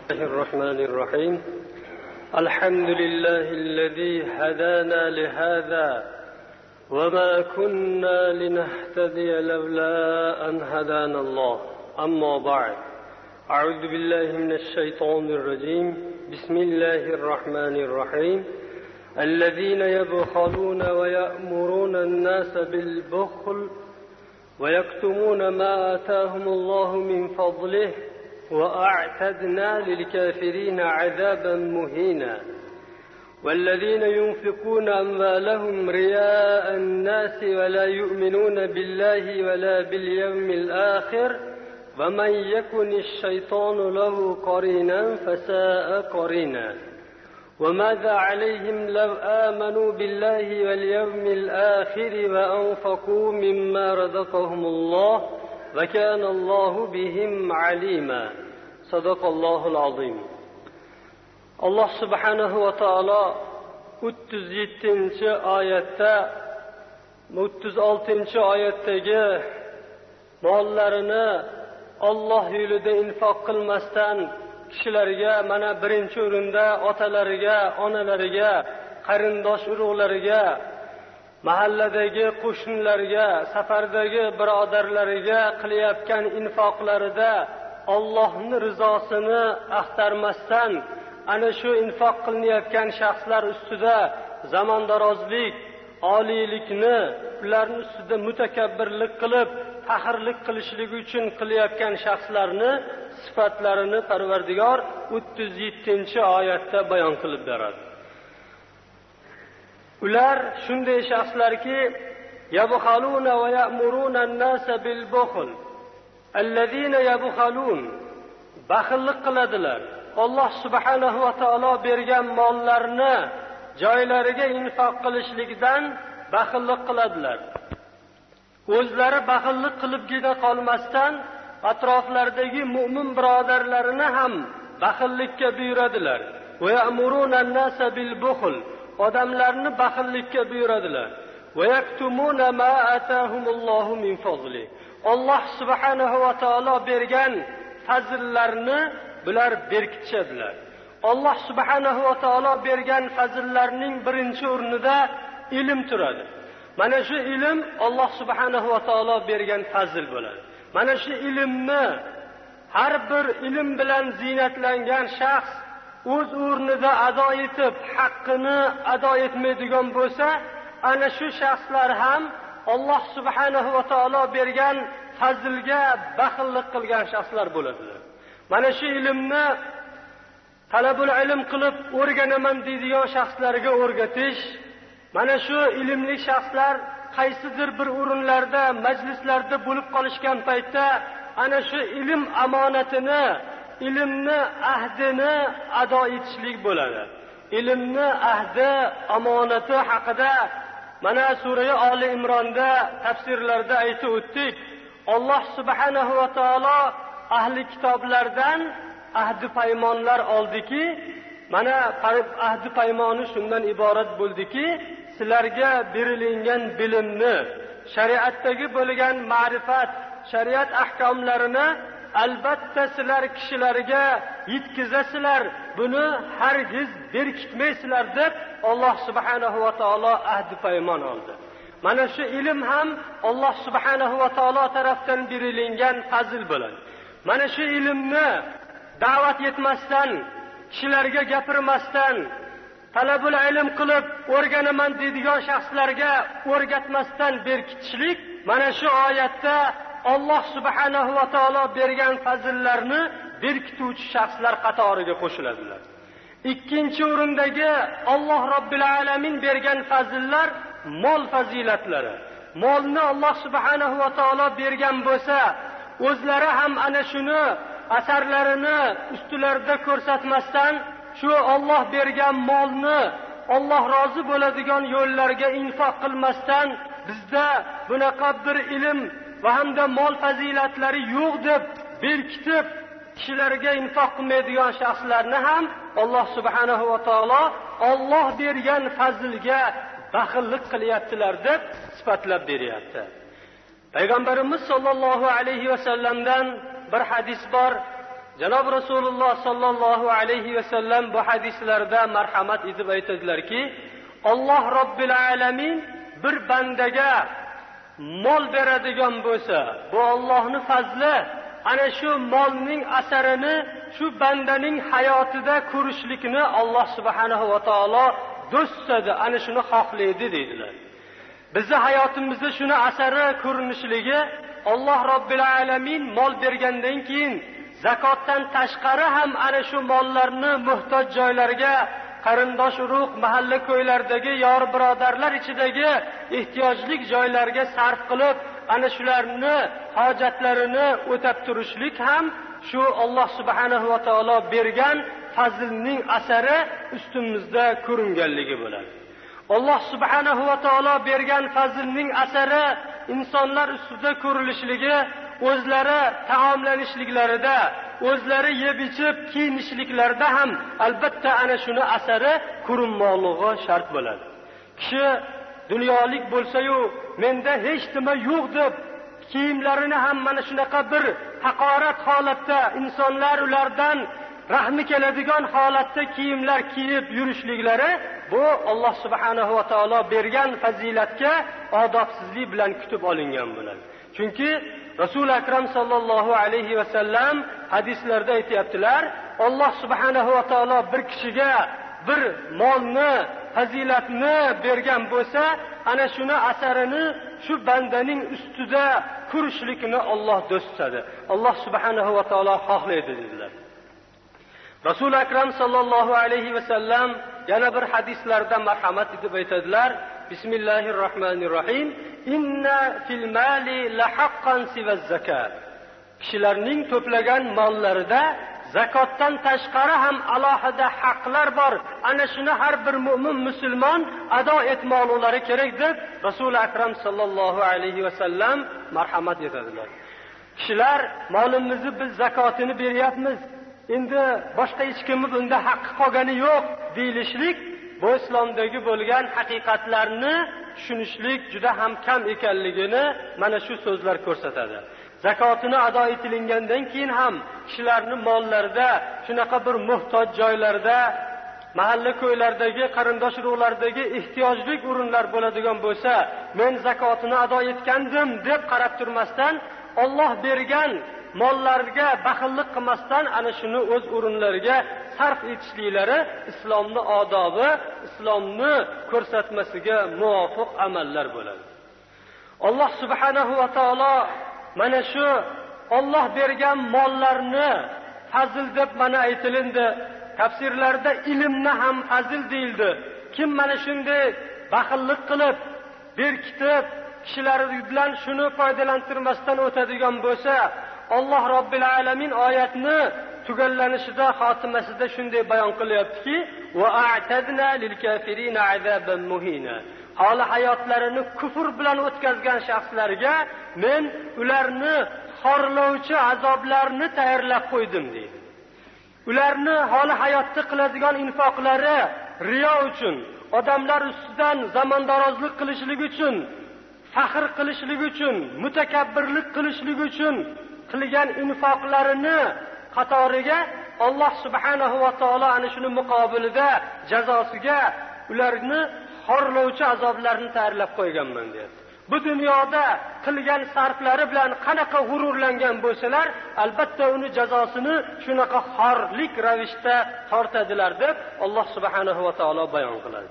الرحمن الرحيم الحمد لله الذي هدانا لهذا وما كنا لنهتدي لولا أن هدانا الله أما بعد أعوذ بالله من الشيطان الرجيم بسم الله الرحمن الرحيم الذين يبخلون ويأمرون الناس بالبخل ويكتمون ما آتاهم الله من فضله وأعتدنا للكافرين عذابا مهينا والذين ينفقون أموالهم رياء الناس ولا يؤمنون بالله ولا باليوم الآخر ومن يكن الشيطان له قرينا فساء قرينا وماذا عليهم لو آمنوا بالله واليوم الآخر وأنفقوا مما رزقهم الله وكان الله بهم عليما صدق الله العظيم. Allah subhanahu va taolo 37-oyatda 36-oyatdagi mollarini Alloh yo'lida infoq qilmasdan kishilarga mana birinchi o'rinda otalariga, onalariga, qarindosh urug'lariga, mahalladagi qo'shnilarga, safardagi birodarlariga qilayotgan infoqlarida Allohning rizosini axtarmasdan ana shu infoq qilinayotgan shaxslar ustida zamondarozlik, oliylikni, ularning ustida mutakabbirlik qilib, faxrlik qilishlik uchun qilayotgan shaxslarni sifatlarini Parvardigor 37-oyatda bayon qilib beradi. Ular shunday shaxslarki, yabxaluna va ya'muruna an-nasa bil bukhl. Allazina yabxalun, baxillik qiladilar. Alloh subhanahu va taolo bergan mollarni joylariga infoq qilishlikdan baxillik qiladilar. O'zlari baxillik qilibgina qolmasdan atroflardagi mu'min birodarlarini ham baxillikka buyuradilar. Va ya'muruna an-nasa bil bukhl, odamlarni baxillikka buyuradilar. Va yaktumuna ma atahumullohu min fazli. Alloh subhanahu va taolo bergan fazillarni bular berkitishadilar. Alloh subhanahu va taolo bergan fazillarning birinchi o'rnida ilm turadi. Mana shu ilm Alloh subhanahu va taolo bergan fazil bo'ladi. Mana shu ilmni har bir ilm bilan zinatlangan shaxs o'z o'rnida ado etib, haqqini ado etmaydigan bo'lsa, ana shu shaxslar ham Alloh subhanahu va taolo bergan fazilga baxillik qilgan shaxslar bo'ladilar. Mana shu ilmni talabul ilm qilib o'rganaman deydigan shaxslarga o'rgatish, mana shu ilmli shaxslar qaysidir bir o'rinlarda, majlislarda bo'lib qolishgan paytda ana shu ilm amonatini, ilmni ahdini ado etishlik bo'ladi. Ilmni ahdi, amonati haqida mana sura Ali Imronda tafsirlarda aytib o'tdik. Alloh subhanahu va taolo ahli kitoblardan ahdi paymonlar oldiki, mana ahdi paymoni shundan iborat bo'ldiki, sizlarga berilgan bilimni, shariatdagi bo'lgan ma'rifat, shariat ahkomlarini albatta sizlar kishilarga yetkazasizlar, buni hargiz berkitmaysizlar deb Alloh subhanahu va taolo ahdi paymon oldi. Mana shu ilm ham Alloh subhanahu va taolo tarafdan berilgan fazil bo'ladi. Mana shu ilmni da'vat etmasdan, kishilarga gapirmasdan, talabul ilm qilib o'rganaman deydigan shaxslarga o'rgatmasdan berkitishlik mana shu oyatda Alloh subhanahu va taolo bergan fazillarni berkituvchi shaxslar qatoriga qo'shiladilar. Ikkinchi o'rindagi Alloh Robbil alamin bergan fazillar mol fazilatlari. Molni Alloh subhanahu va taolo bergan bo'lsa, o'zlari ham ana shuni asarlarini ustilarida ko'rsatmasdan, shu Alloh bergan molni Alloh rozi bo'ladigan yo'llarga infoq qilmasdan, bizda bunaqa bir ilm va hamda mol fazilatlari yo'q deb berkitib kishilarga infoq qilmaydigan shaxslarni ham Alloh subhanahu va taolo Alloh bergan fazilga baxillik qilyaptilar deb sifatlab beryapti. Payg'ambarimiz sollallohu alayhi va sallamdan bir hadis bor. janob Rasululloh sallallohu alayhi va sallam bu hadislarda marhamat etib aytadilarki, Alloh Robbil alamin bir bandaga mol beradigan bo'lsa, bu Allohning fazli, ana shu molning asarini shu bandaning hayotida ko'rishlikni Alloh subhanahu va taolo do'stadi, ana shuni xohlaydi deydilar. Bizning hayotimizda shuni asari ko'rinishligi, Alloh Robbil alamin mol bergandan keyin zakotdan tashqari ham ana shu mollarni muhtoj joylarga, qarindosh urug', mahalla ko'ylardagi yor birodarlar ichidagi ehtiyojli joylarga sarf qilib, ana shularni hojatlarini o'tab turishlik ham shu Alloh subhanahu va taolo bergan fazlning asari ustimizda ko'ringanligi bo'ladi. Alloh subhanahu va taolo bergan fazlning asari insonlar ustida ko'rilishligi, o'zlari taomlanishliklarida, o'zlari yeb ichib kiyinishliklarida ham albatta ana shuni asari ko'rinmoqligi shart bo'ladi. Kishi dunyolik bo'lsa-yu, menda hech nima yo'q deb kiyimlarini ham mana shunaqa bir haqorat holatda, insonlar ulardan rahmi keladigan holatda kiyimlar kiyib yurishliklari, bu Alloh subhanahu va taolo bergan fazilatga odobsizlik bilan kutib olingan bo'ladi. Chunki Rasul akram sallallohu alayhi va sallam hadislarda aytibdilar, Alloh subhanahu va taolo bir kishiga bir molni, fazilatni bergan bo'lsa, ana shuni asarini shu bandaning ustida ko'rishlikni Alloh do'stadi. Alloh subhanahu va taolo xohlaydi dedilar. Rasul akram sallallohu alayhi va sallam yana bir hadislarda marhamat etib aytadilar, Bismillahirrohmanirrohim, inna fil mali la haqqan sivaz zakat. Kishilarning to'plagan mollarida zakotdan tashqari ham alohida haqlar bor. Ana shuni har bir mu'min musulmon ado etmoqlari kerak deb Rasul akram sallallohu alayhi va sallam marhamat etadilar. Kishilar molimizni biz zakotini beryapmiz, endi boshqa hech kimni bunda haqqi qolgani yo'q deyilishlik, bu islomdagi bo'lgan haqiqatlarni tushunishlik juda ham kam ekanligini mana shu so'zlar ko'rsatadi. Zakotini ado etilgandan keyin ham kishilarning mollarida, shunaqa bir muhtoj joylarda, mahalla ko'ylardagi, qarindosh urug'lardagi ehtiyojli o'rinlar bo'ladigan bo'lsa, men zakotini ado etgandim deb qarab turmasdan, Alloh bergan mollarga baxillik qilmasdan ana shuni o'z o'rinlariga sarf etishliklari islomning odobi, islomning ko'rsatmasiga muvofiq amallar bo'ladi. Alloh subhanahu va taolo mana shu Alloh bergan mollarni fazil deb mana aytilindi. Tafsirlarda ilmni ham fazil deyildi. Kim mana shunday baxillik qilib, berkitib, kishilar bilan shuni foydalantirmasdan o'tadigan bo'lsa, Alloh Robbil alamin oyatni tugallanishida, xotimasida shunday bayon qilyaptiki, va a'tadna lil kafirina azaban muhina. Hali hayotlarini kufr bilan o'tkazgan shaxslarga men ularni xorlovchi azoblarni tayyorlab qo'ydim deydi. Ularni hali hayotda qiladigan infoqlari riyo uchun, odamlar ustidan zamondorozlik qilishlik uchun, faxr qilishlik uchun, mutakabbirlik qilishlik uchun qilgan infoqlarini qatoriga Alloh subhanahu va taolo ana shuni muqobilida jazosiga ularni xorlovchi azoblarni tayyorlab qo'yganman deyapti. Bu dunyoda qilgan sarflari bilan qanaqa g'ururlangan bo'lsalar, albatta uni jazosini shunaqa xorlik ravishda tortadilar deb Alloh subhanahu va taolo bayon qiladi.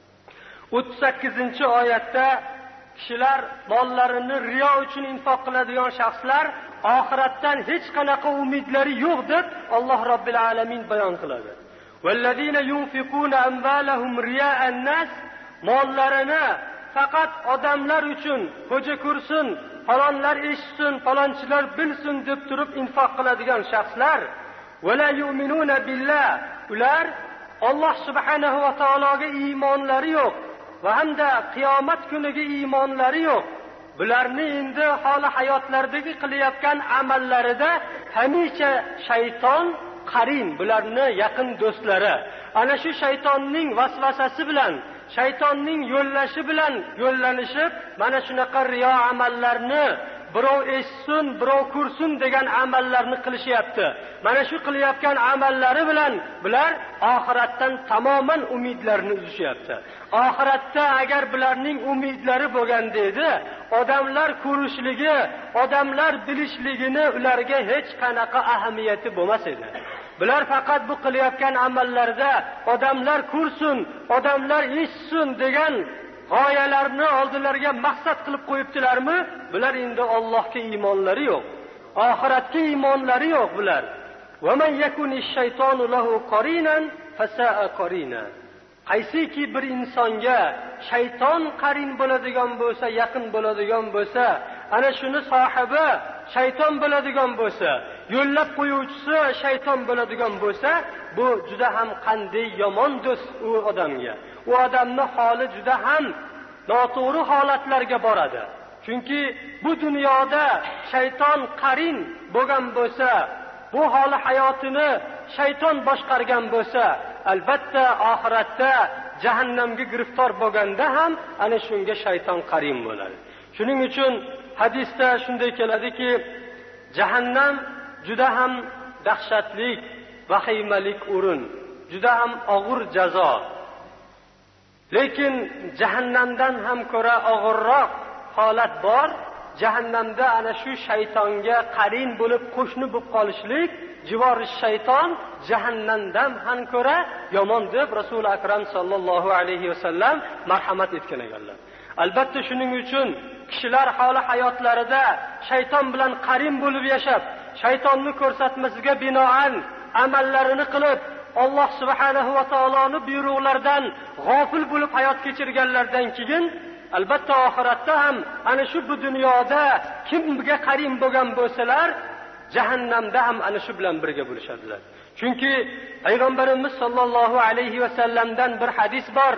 38-oyatda kishilar mollarini riyo uchun infoq qiladigan shaxslar oxiratdan hech qanaqa umidlari yo'q deb Alloh Robbil alamin bayon qiladi. Vallazina yunfiquna amvalahum riya'an nas, mollarini faqat odamlar uchun, xo'ja ko'rsin, falonlar eshitsin, falonchilar bilsin deb turib infoq qiladigan shaxslar, wala yu'minuna billah, ular Alloh subhanahu va taologa iymonlari yo'q va hamda qiyomat kuniga iymonlari yo'q. Bularni endi holi hayotlaridagi qilayotgan amallarida hamisha shayton qarin, bularni yaqin do'stlari. Ana shu shaytonning vasvasasi bilan, shaytonning yo'llashi bilan yo'llanishib, mana shunaqa riyo amallarni birov eshitsin, birov ko'rsin degan amallarni qilishyapti. Mana shu qilayotgan amallari bilan bular oxiratdan tamoman umidlarini uzishyapti. Oxiratda agar bularning umidlari bo'lganda edi, odamlar ko'rishligi, odamlar bilishligini ularga hech qanaqa ahamiyati bo'lmas edi. Bular faqat bu qilayotgan amallarda odamlar ko'rsin, odamlar eshitsin degan g'oyalarni oldilariga maqsad qilib qo'yibdilarmi? Bular endi Allohga iymonlari yo'q, oxiratga iymonlari yo'q bular. Va man yakunish shaytonu lahu qarinan fasa'a qarina. Qaysiki bir insonga shayton qarin bo'ladigan bo'lsa, yaqin bo'ladigan bo'lsa, ana shuni sohibi shayton bo'ladigan bo'lsa, yo'llab qo'yuvchisi shayton bo'ladigan bo'lsa, bu juda ham qanday yomon do'st u odamga. U odamning holi juda ham noto'g'ri holatlarga boradi. Chunki bu dunyoda shayton qarin bo'lgan bo'lsa, bu holi hayotini shayton boshqargan bo'lsa, albatta oxiratda jahannamga giriftor bo'lganda ham ana shunga shayton qarin bo'ladi. Shuning uchun hadisda shunday keladiki, jahannam juda ham dahshatli, vahimalik o'rin, juda ham og'ir jazo. Lekin jahannamdan ham ko'ra og'irroq holat bor. Jahannamda ana shu shaytonga qarin bo'lib qo'shni bo'lib qolishlik, jivori shayton jahannamdan ham ko'ra yomon deb Rasul akram sallallohu alayhi vasallam marhamat etgan ekanlar. Albatta shuning uchun kishilar holi hayotlarida shayton bilan qarin bo'lib yashab, shaytonni ko'rsatmasiga binoan amallarini qilib, Alloh subhanahu va taoloning buyruqlaridan g'ofil bo'lib hayot kechirganlardan keyin albatta oxiratda ham ana shu bu dunyoda kimga qarin bo'lgan bo'lsalar, jahannamda ham ana shu bilan birga bo'lishadilar. Chunki payg'ambarimiz sollallohu alayhi va sallamdan bir hadis bor.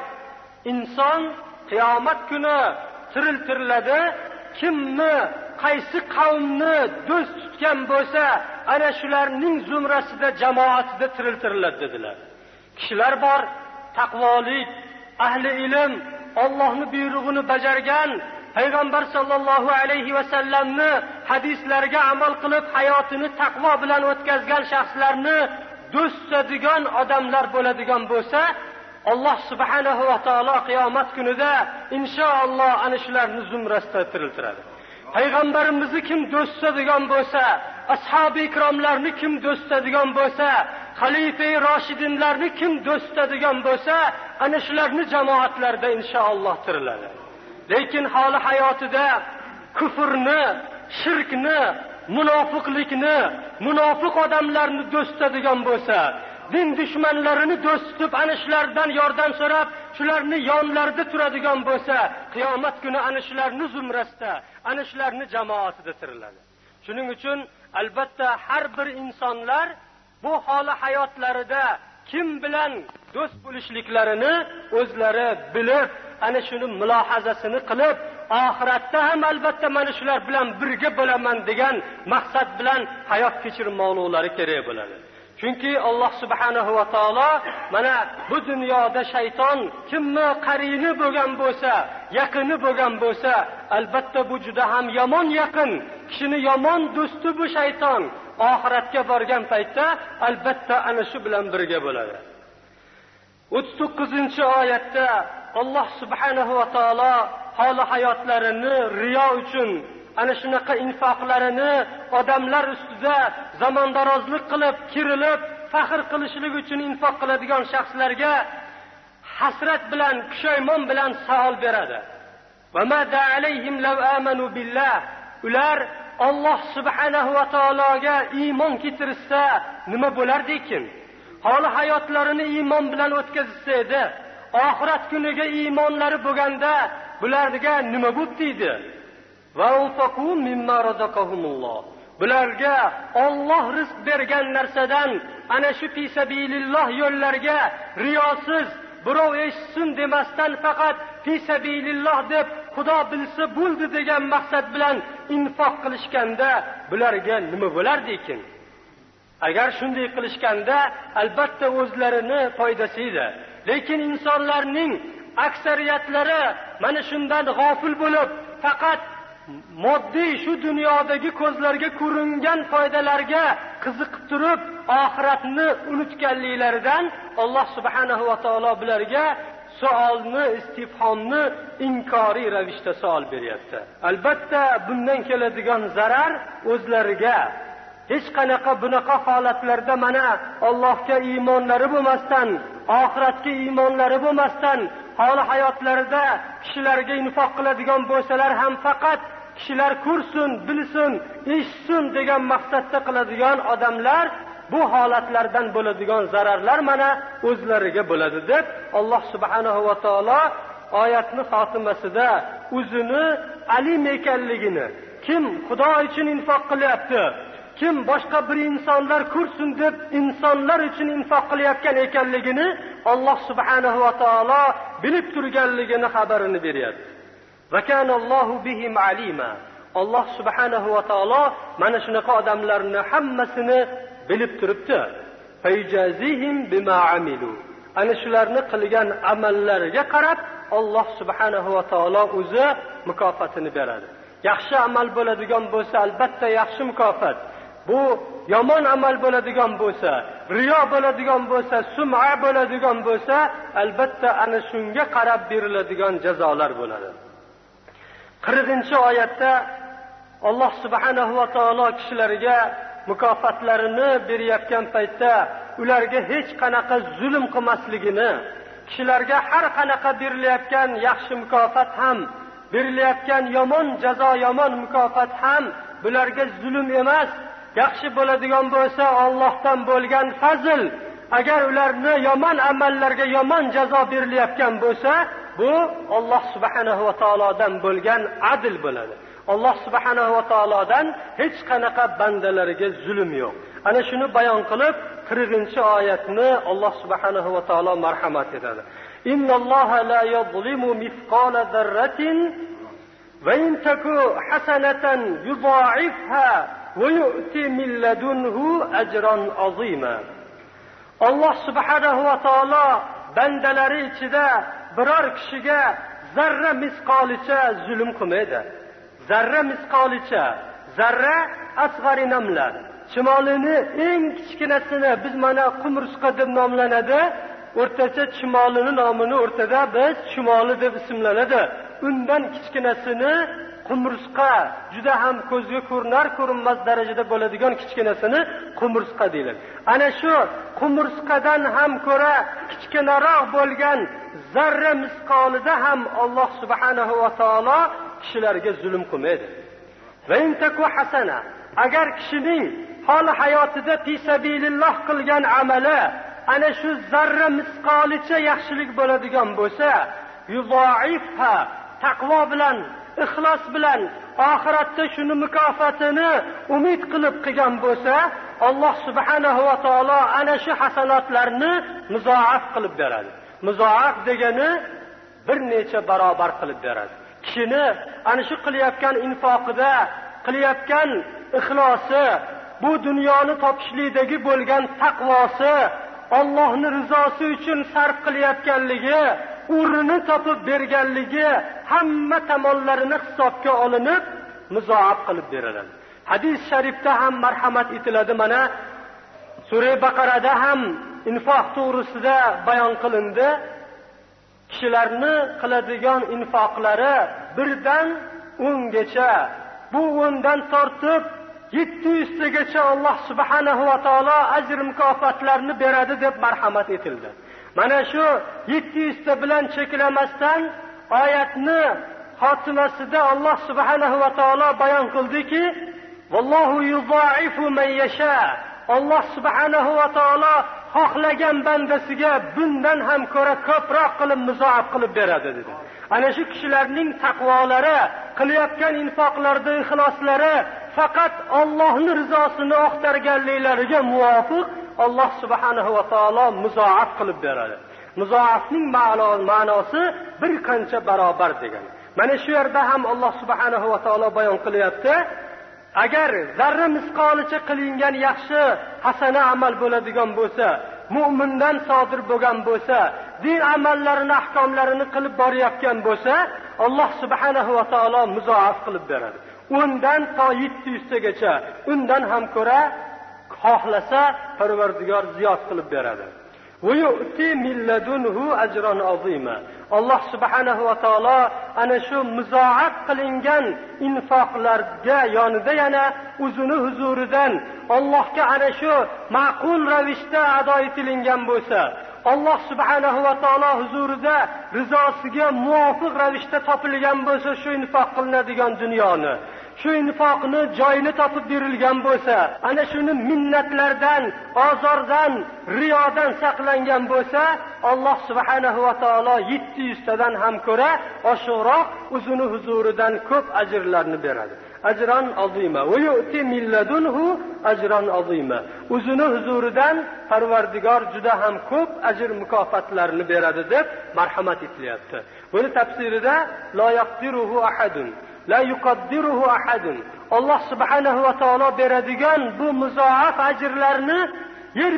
Inson qiyomat kuni tiriltiriladi. Kimni, qaysi qavmni do'st tutgan bo'lsa, ana shularning zumrasida, jamoatida tiriltiriladi dedilar. Kishilar bor, taqvolik, ahli ilm, Allohning buyrug'ini bajargan, payg'ambar sollallohu alayhi va sallamni hadislariga amal qilib hayotini taqvo bilan o'tkazgan shaxslarni do'st tutadigan odamlar bo'ladigan bo'lsa, Alloh subhanahu va taolo qiyomat kunida inshaalloh ana shularni zumrasida tiriltiradi. Payg'ambarimizni kim do'st tutadigan bo'lsa, ashabi ikromlarni kim do'st tutadigan bo'lsa, xalifa-i roshidinlarni kim do'st tutadigan bo'lsa, ana shularni jamoatlarda inshaalloh tiriladi. Lekin holi hayotida kufrni, shirkni, munofiqlikni, munofiq odamlarni do'st tutadigan bo'lsa, din dushmanlarini do'st tutib, ana shulardan yordam so'rab, shularni yonlarida turadigan bo'lsa, qiyomat kuni ana shularni zumrasida, ana shularni jamoatida tiriladi. Shuning uchun albatta har bir insonlar bu holi hayotlarida kim bilan do'st bo'lishliklarini o'zlari bilib, ana shuni mulohazasini qilib, oxiratda ham albatta mana shular bilan birga bo'laman degan maqsad bilan hayot kechirmoqlari kerak bo'ladi. Chunki Alloh subhanahu va taolo mana bu dunyoda shayton kimni qarini bo'lgan bo'lsa, yaqini bo'lgan bo'lsa, albatta bu juda ham yomon yaqin, kishini yomon do'sti bu shayton. Oxiratga borgan paytda albatta ana shu bilan birga bo'ladi. 39-oyatda Alloh subhanahu va taolo holi hayotlarini riyo uchun, ana shunaqa infoqlarini odamlar ustida zamondarozlik qilib, kirilib, faxr qilishlik uchun infoq qiladigan shaxslarga hasrat bilan, pushaymon bilan savol beradi. Va ma da'alayhim law amanu billah. Ular Alloh subhanahu va taologa iymon keltirsa nima bo'lardi ekan? Holi hayotlarini iymon bilan o'tkazsa edi, oxirat kuniga iymonlari bo'lganda bularga nima bo'pti edi? Va unfaqu mimma razaqahumulloh. Bularga Alloh rizq bergan narsadan ana shu fi sabililloh yo'llarga riyosiz, birov eshitsin demasdan faqat fi sabililloh deb Xudo bilsa bo'ldi degan maqsad bilan infoq qilishganda bularga nima bo'lardi ekan? Agar shunday qilishganda albatta o'zlarini foydasi edi. Lekin insonlarning aksariyatlari mana shundan g'ofil bo'lib, faqat moddiy shu dunyodagi ko'zlarga ko'ringan foydalarga qiziqib turib oxiratni unutganliklaridan Alloh subhanahu va taolo bularga savolni, istifhomni inkoriy ravishda savol beryapti. Albatta bundan keladigan zarar o'zlariga. Hech qanaqa bunaqa holatlarda mana Allohga iymonlari bo'lmasdan, oxiratga iymonlari bo'lmasdan, holi hayotlarida kishilarga infoq qiladigan bo'lsalar ham faqat kishilar ko'rsin, bilsin, eshitsin degan maqsadda qiladigan odamlar bu holatlardan bo'ladigan zararlar mana o'zlariga bo'ladi deb Alloh subhanahu va taolo oyatni xotimasida o'zini alim ekanligini, kim Xudo uchun infoq qilyapti, kim boshqa bir insonlar ko'rsin deb insonlar uchun infoq qilayotgan ekanligini Alloh subhanahu va taolo bilib turganligini xabarini beryapti. Va kanallohu bihim alima. Alloh subhanahu va taolo mana shunaqa odamlarni hammasini bilib turibdi. Fayjazihim bima amilu. Ana shularni qilgan amallariga qarab Alloh subhanahu va taolo o'zi mukofotini beradi. Yaxshi amal bo'ladigan bo'lsa albatta yaxshi mukofot. Bu yomon amal bo'ladigan bo'lsa, riyo bo'ladigan bo'lsa, sum'a bo'ladigan bo'lsa, albatta ana shunga qarab beriladigan jazolar bo'ladi. 40-oyatda Alloh subhanahu va taolo kishilarga mukofotlarini berayotgan paytda ularga hech qanaqa zulm qilmasligini, kishilarga har qanaqa berilayotgan yaxshi mukofot ham, berilayotgan yomon jazo, yomon mukofot ham bularga zulm emas, yaxshi bo'ladigan bo'lsa Allohdan bo'lgan fazl. Agar ularni yomon amallarga yomon jazo berilayotgan bo'lsa, bu Alloh subhanahu va taolodan bo'lgan adl bo'ladi. Alloh subhanahu va taolodan hech qanaqa bandalariga zulm yo'q. Ana shuni bayon qilib 40-oyatni Alloh subhanahu va taolo marhamat etadi. Innalloha la yuzlimu mithqala zarratin va in taku hasanatan yudha'ifha va yu'ti min ladunhu ajran azima. Alloh subhanahu va taolo bandalari ichida biror kishiga zarra misqolicha zulm qilmaydi. Zarra misqolicha, zarra asg'ari namlar. Chimolini eng kichkinasini biz mana qumurusqa deb nomlanadi. O'rtacha chimolini nomini o'rtada biz chimoli deb ismlanadi. Undan kichkinasini qumurusqa, juda ham ko'zga ko'rinar-ko'rinmas darajada bo'ladigan kichkinasini qumurusqa deyiladi. Ana shu qumurusqadan ham ko'ra kichkinaroq bo'lgan zarra misqolida ham Alloh subhanahu va taolo kishilarga zulm qilmaydi. Va intaku hasana, agar kishining holi hayotida fi sabililloh qilgan amali ana shu zarra misqolicha yaxshilik bo'ladigan bo'lsa, yudha'ifha, taqvo bilan, ixlos bilan oxiratda shuni mukofotini umid qilib qilgan bo'lsa, Alloh subhanahu va taolo ana shu hasanatlarni muzoaf qilib beradi. Muzoaf degani bir necha barobar qilib beradi. Kishini ana shu qilayotgan infoqida, qilayotgan ixlosi, bu dunyoni topishlikdagi bo'lgan taqvosi, Allohning rizosi uchun sarf qilayotganligi, o'rnini topib berganligi hamma tomonlarini hisobga olinib muzoaf qilib beriladi. Hadis sharifda ham marhamat etiladi. Mana Sura Baqarada ham infoq to'g'risida bayon qilindi. Kishilarni qiladigan infoqlari 1dan 10gacha, bu 10dan tortib 700 tagacha Alloh subhanahu va taolo ajr mukofotlarini beradi deb marhamat etildi. Mana shu 700 ta bilan cheklamasdan oyatni xotimasida Alloh subhanahu va taolo bayon qildiki, vallohu yudha'ifu man yasha. Alloh subhanahu va taolo xohlagan bandasiga bundan ham ko'ra ko'proq qilib muzoaf qilib beradi dedi. Ana shu kishilarning taqvolari, qilayotgan infoqlarda ixloslari faqat Allohning rizosini oqtarganliklariga muvofiq Alloh subhanahu va taolo muzoaf qilib beradi. Muzoafning ma'nosi bir qancha barobar degan. Mana shu yerda ham Alloh subhanahu va taolo bayon qilyapti. Agar zarra misqolicha qilingan yaxshi hasana amal bo'ladigan bo'lsa, mu'mindan sodir bo'lgan bo'lsa, din amallarini, ahkomlarini qilib borayotgan bo'lsa, Alloh subhanahu va taolo muzoaf qilib beradi. 10 dan to 700 tagacha, undan ham ko'ra xohlasa Parvardigor ziyod qilib beradi. Va yu'ti min ladunhu ajran azima. Alloh subhanahu va taolo ana shu muzoaf qilingan infoqlarga yonida yana o'zini huzuridan Allohga ana shu ma'qul ravishda ado etilgan bo'lsa, Alloh subhanahu va taolo huzurida rizosiga muvofiq ravishda topilgan bo'lsa, shu infoq qilinadigan dunyoni, shu infoqni joyini topib berilgan bo'lsa, ana shuni minnatlardan, ozordan, riyodan saqlangan bo'lsa, Alloh subhanahu va taolo 700 tadan ham ko'ra oshiqroq o'zini huzuridan ko'p ajrlarni beradi. Ajran azima va yu'ti min ladunhu ajran azima. O'zini huzuridan Parvardigor juda ham ko'p ajr mukofotlarni beradi deb marhamat etilyapti. Buni tafsirida la yaqdiruhu ahadun, la yuqaddiruhu ahadun. Alloh subhanahu va taolo beradigan bu muzoaf ajrlarni yer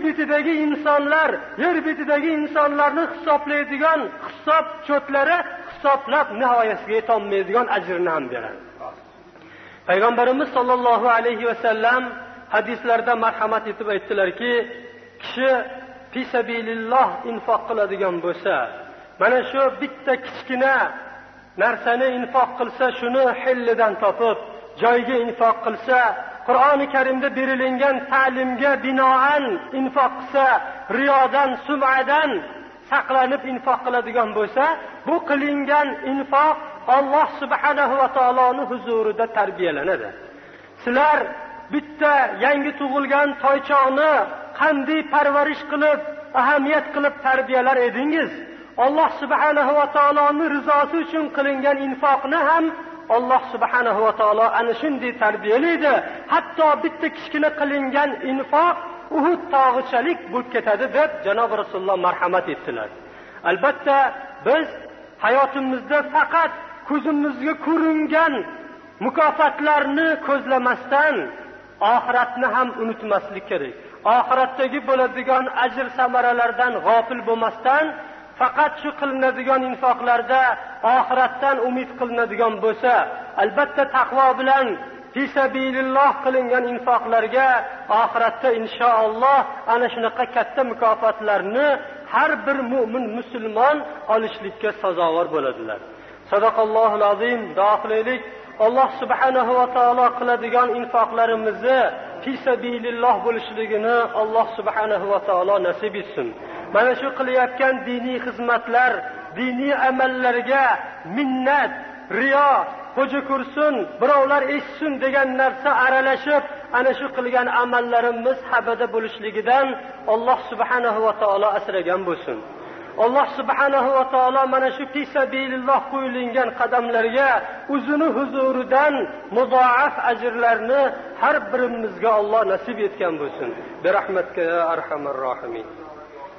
betidagi insonlarni hisoblaydigan hisob cho'tlari hisoblab nihoyasiga yetolmaydigan ajrni ham beradi. Payg'ambarimiz sollallohu alayhi va sallam hadislarda marhamat etib aytdilarki, kishi fi sabililloh infoq qiladigan bo'lsa, mana shu bitta kichkina narsani infoq qilsa, shuni hillidan topib, joyiga infoq qilsa, Qur'oni Karimda berilgan ta'limga binoan infoq qilsa, riyodan, sum'adan saqlanib infoq qiladigan bo'lsa, bu qilingan infoq Alloh subhanahu va taoloning huzurida tarbiyalanadi. Sizlar bitta yangi tug'ilgan toychoqni qanday parvarish qilib, ahamiyat qilib tarbiyalar edingiz, Alloh subhanahu va taoloning rizosi uchun qilingan infoqni ham Alloh subhanahu va taolo ana shunday tarbiyalaydi. Hatto bitta kichkina qilingan infoq Uhud tog'ichalik bo'lib ketadi deb Janob Rasululloh marhamat etdilar. Albatta biz hayotimizda faqat ko'zimizga ko'ringan mukofotlarni ko'zlamasdan oxiratni ham unutmaslik kerak. Oxiratdagi bo'ladigan ajr samaralardan g'ofil bo'lmasdan, faqat shu qilinadigan infoqlarda oxiratdan umid qilinadigan bo'lsa, albatta taqvo bilan fi sabililloh qilingan infoqlarga oxiratda inshaalloh ana shunaqa katta mukofotlarni har bir mu'min musulmon olishlikka sazovor bo'ladilar. Sadaqallohul azim. Duo qilaylik, Alloh subhanahu va taolo qiladigan infoqlarimizni fi sabililloh bo'lishligini Alloh subhanahu va taolo nasib etsin. Mana shu qilayotgan diniy xizmatlar, diniy amallarga minnat, riyo, xo'ja ko'rsin, birovlar eshitsin degan narsa aralashib, ana shu qilgan amallarimiz habada bo'lishligidan Alloh subhanahu va taolo asragan bo'lsin. Alloh subhanahu va taolo mana shu fi sabililloh qo'yilgan qadamlarga o'zini huzuridan muzoaf ajrlarni har birimizga Alloh nasib etgan bo'lsin. Bi rahmatika ya arhamar rohimin.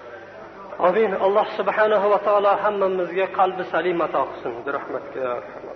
Amin. Alloh subhanahu va taolo hammamizga qalbi salim ato qilsin. Bi rahmatika ya arhamar